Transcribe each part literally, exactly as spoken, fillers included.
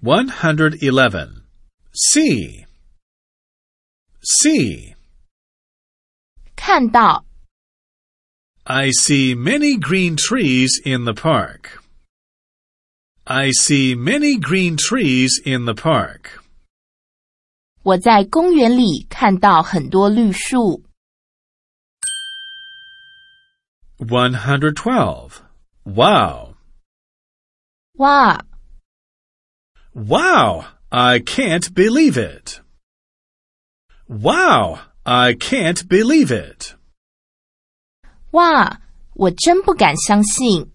one hundred eleven. See. See. 看到 I see many green trees in the park. I see many green trees in the park. 我在公园里看到很多绿树。 one hundred twelve. Wow. 哇 Wow, I can't believe it. Wow, I can't believe it. 哇，我真不敢相信。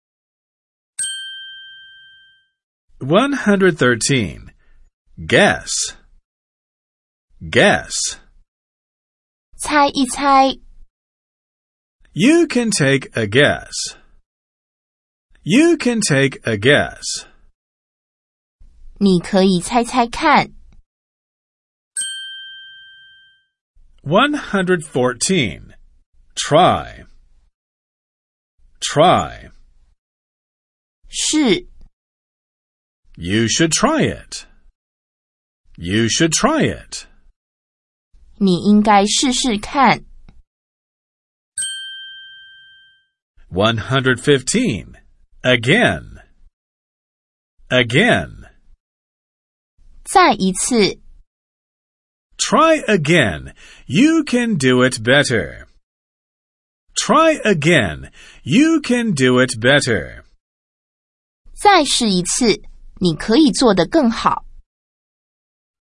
one hundred thirteen. Guess. Guess. 猜一猜 You can take a guess. You can take a guess. 你可以猜猜看。 one hundred fourteen. Try. Try. 是 You should try it. You should try it. 你应该试试看。 one hundred fifteen. Again. Again. 再一次 Try again. You can do it better. Try again. You can do it better. 再试一次，你可以做得更好。